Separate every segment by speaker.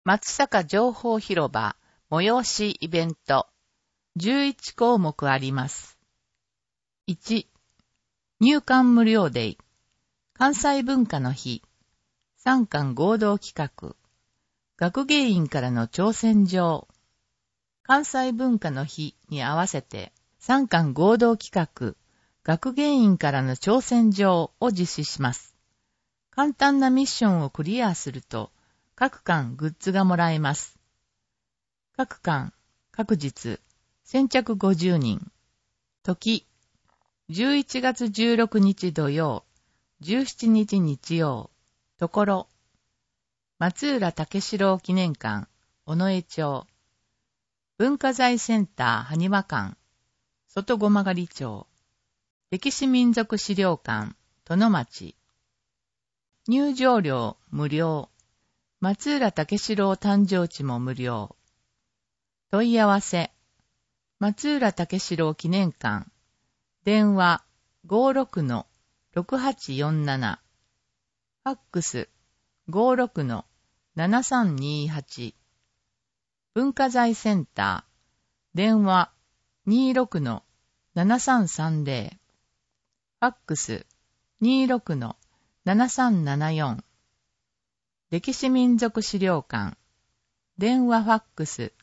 Speaker 1: 松阪情報広場催しイベント11項目あります。1、入館無料デイ、関西文化の日、三館合同企画、学芸員からの挑戦状、関西文化の日に合わせて三館合同企画、学芸員からの挑戦状を実施します。簡単なミッションをクリアすると、各館グッズがもらえます。各館、各日、先着50人。時、11月16日土曜、17日日曜。ところ、松浦武四郎記念館、尾上町。文化財センター埴輪館、外駒狩町。歴史民族資料館、殿町。入場料無料。松浦武四郎誕生地も無料。問い合わせ。松浦武四郎記念館。電話 56-6847。ファックス 56-7328。文化財センター。電話 26-7330。ファックス 26-7374。歴史民族資料館。電話ファックス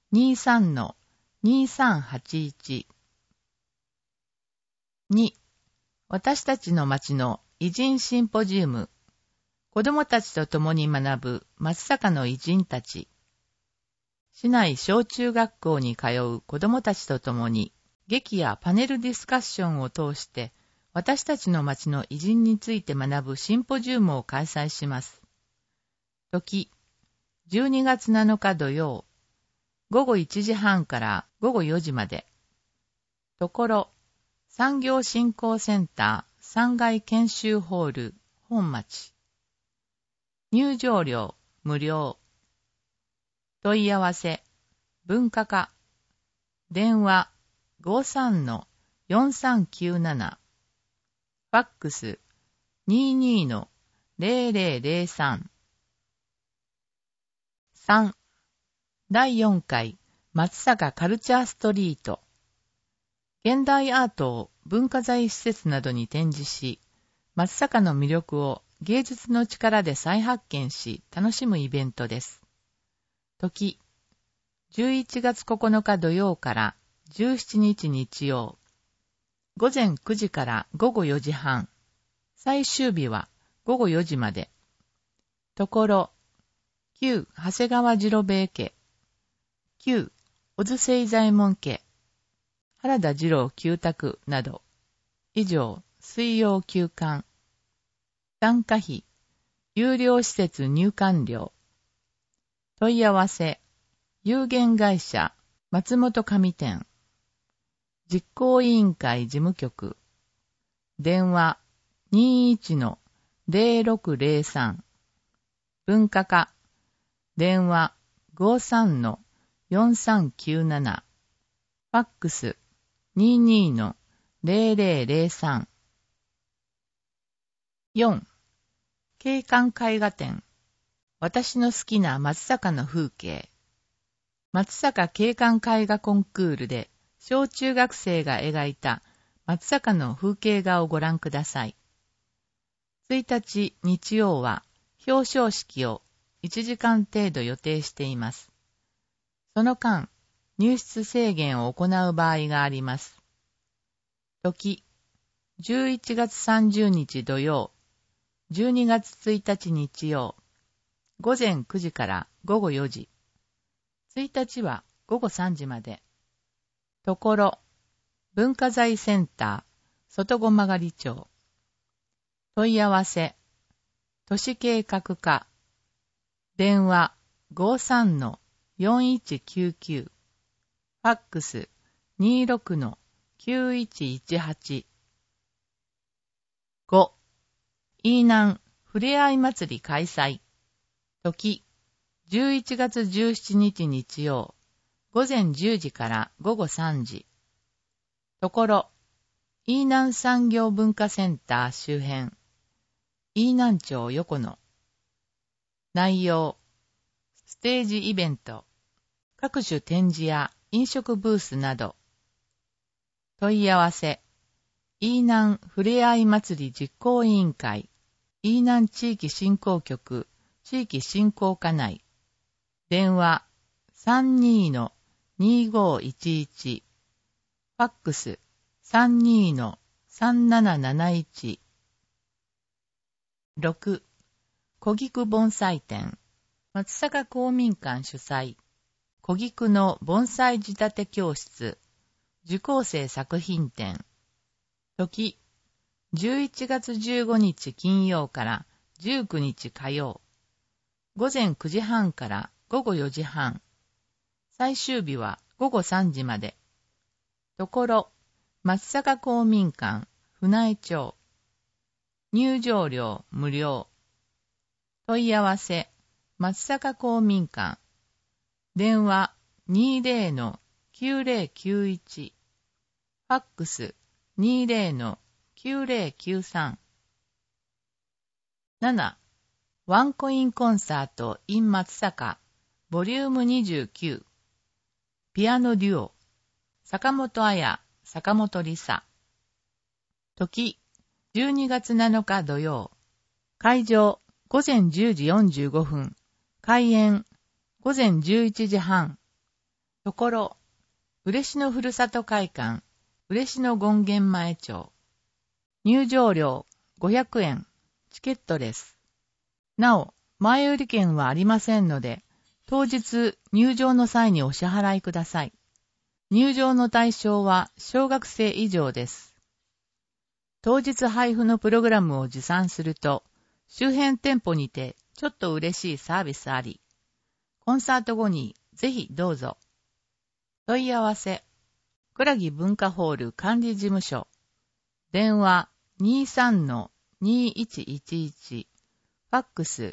Speaker 1: 23-2381。2. 私たちの町の偉人シンポジウム。子どもたちと共に学ぶ松阪の偉人たち。市内小中学校に通う子どもたちと共に劇やパネルディスカッションを通して私たちの町の偉人について学ぶシンポジウムを開催します。時、12月7日土曜、午後1時半から午後4時まで。ところ、産業振興センター3階研修ホール本町。入場料無料。問い合わせ文化課。電話 53-4397。ファックス 22-0003。3. 第4回松阪カルチャーストリート。現代アートを文化財施設などに展示し、松阪の魅力を芸術の力で再発見し、楽しむイベントです。時、11月9日土曜から17日日曜。午前9時から午後4時半。最終日は午後4時まで。ところ、旧長谷川次郎兵衛家、旧小津清左衛門家、原田二郎旧宅など、以上、水曜休館。参加費、有料施設入館料。問い合わせ、有限会社、松本上店。実行委員会事務局。電話、21-0603。文化課。電話 53-4397。ファックス 22-0003。4. 景観絵画展。私の好きな松阪の風景。松阪景観絵画コンクールで小中学生が描いた松阪の風景画をご覧ください。1日日曜は表彰式を1時間程度予定しています。その間、入室制限を行う場合があります。時、11月30日土曜、12月1日日曜、午前9時から午後4時。1日は午後3時まで。ところ、文化財センター、外駒狩町。問い合わせ、都市計画課。電話 53-4199。ファックス 26-9118。5. 飯南ふれあい祭り開催。時、11月17日日曜、午前10時から午後3時。ところ、飯南産業文化センター周辺。飯南町横野。内容、ステージイベント、各種展示や飲食ブースなど。問い合わせ、飯南ふれあい祭り実行委員会、飯南地域振興局、地域振興課内。電話、32-2511。ファックス、32-3771。6. 小菊盆栽展。松阪公民館主催。小菊の盆栽仕立て教室。受講生作品展。時、11月15日金曜から19日火曜。午前9時半から午後4時半。最終日は午後3時まで。ところ、松阪公民館、船江町。入場料無料。問い合わせ、松阪公民館。電話 20-9091。ファックス 20-9093。7. ワンコインコンサート in 松阪ボリューム29。ピアノデュオ。坂本彩、坂本理沙。時、12月7日土曜。会場、午前10時45分。開演、午前11時半。ところ、嬉野ふるさと会館、嬉野権現前町。入場料、500円。チケットレス。なお、前売り券はありませんので、当日入場の際にお支払いください。入場の対象は小学生以上です。当日配布のプログラムを持参すると、周辺店舗にてちょっと嬉しいサービスあり。コンサート後にぜひどうぞ。問い合わせ、倉木文化ホール管理事務所。電話 23-2111。ファックス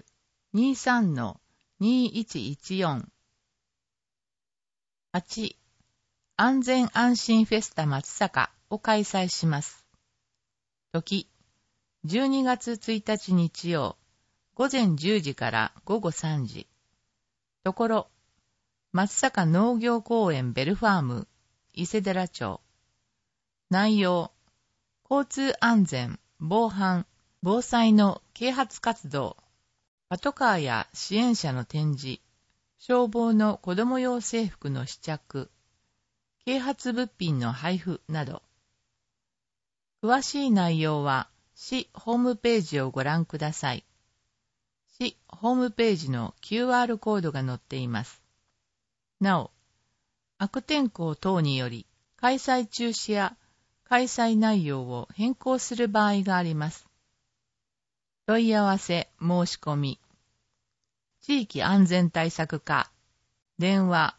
Speaker 1: 23-2114。8. 安全安心フェスタ松阪を開催します。時、12月1日日曜、午前10時から午後3時。ところ、松阪農業公園ベルファーム、伊勢寺町。内容、交通安全、防犯、防災の啓発活動、パトカーや支援者の展示、消防の子供用制服の試着、啓発物品の配布など。詳しい内容は市ホームページをご覧ください。市ホームページの QR コードが載っています。なお、悪天候等により開催中止や開催内容を変更する場合があります。問い合わせ申し込み。地域安全対策課。電話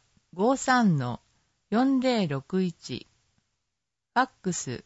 Speaker 1: 53-4061。ファックス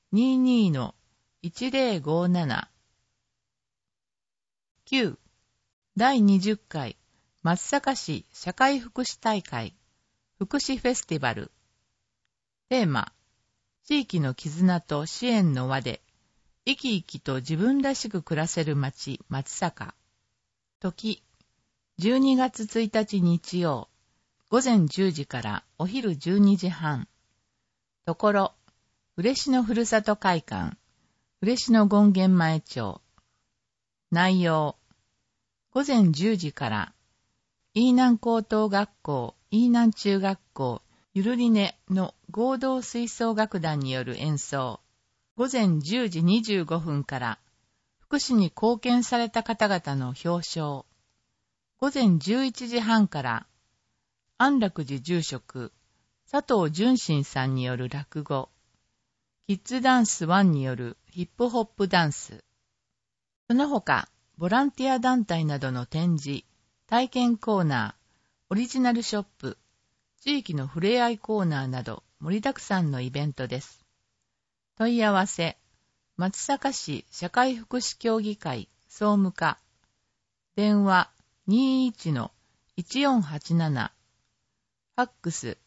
Speaker 1: 22-1057。9. 第20回松阪市社会福祉大会福祉フェスティバル。テーマ、地域の絆と支援の輪で生き生きと自分らしく暮らせる街松阪。時、12月1日日曜、午前10時からお昼12時半。ところ、嬉野ふるさと会館、嬉野権現前町。内容、午前10時から、飯南高等学校、飯南中学校、ゆるりねの合同吹奏楽団による演奏。午前10時25分から、福祉に貢献された方々の表彰。午前11時半から、安楽寺住職、佐藤純真さんによる落語。キッズダンス1によるヒップホップダンス。その他、ボランティア団体などの展示、体験コーナー、オリジナルショップ、地域のふれあいコーナーなど盛りだくさんのイベントです。問い合わせ、松阪市社会福祉協議会総務課。電話 21-1487。ファックス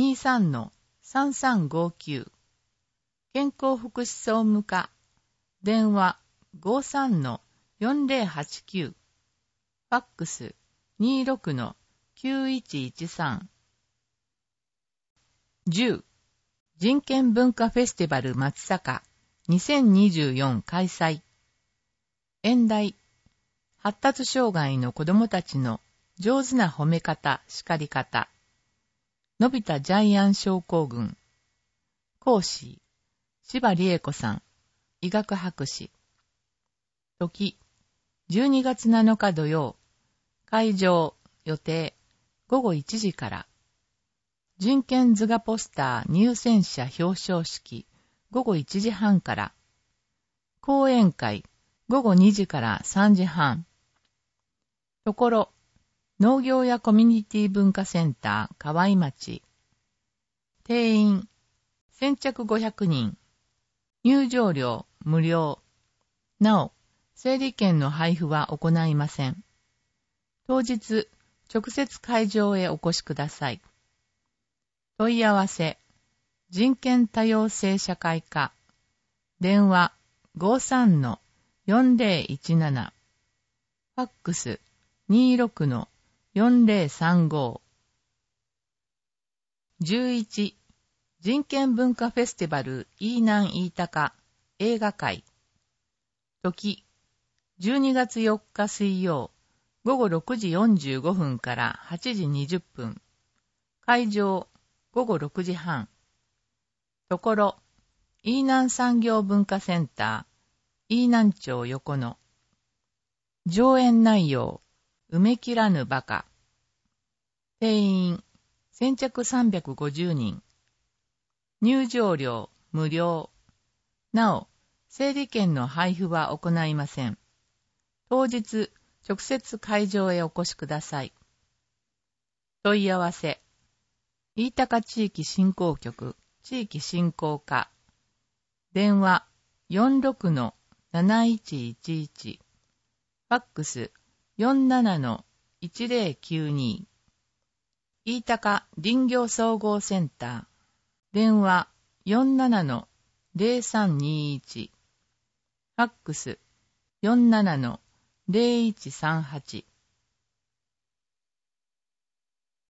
Speaker 1: 23-3359。健康福祉総務課。電話 53-4089。ファックス 9113。10. 人権文化フェスティバル松阪2024開催。演題、発達障害の子どもたちの上手な褒め方、叱り方。のび太ジャイアン症候群。講師、柴理恵子さん、医学博士。時、12月7日土曜。会場、予定、午後1時から。人権図画ポスター入選者表彰式、午後1時半から。講演会、午後2時から3時半。ところ、農業やコミュニティ文化センター河合町。定員、先着500人。入場料無料。なお、整理券の配布は行いません。当日、直接会場へお越しください。問い合わせ、人権多様性社会科。電話 53-4017。ファックス 26-4035。11. 人権文化フェスティバルイーナンイータカ映画会。時、12月4日水曜、午後6時45分から8時20分。会場、午後6時半。ところ、イーナン産業文化センター、イーナン町横野。上演内容、埋め切らぬバカ。定員、先着350人。入場料、無料。なお、整理券の配布は行いません。当日、直接会場へお越しください。問い合わせ、飯高地域振興局、地域振興課。電話 46-7111。ファックス 47-1092。飯高林業総合センター。電話 47-0321。ファックス 47-0138。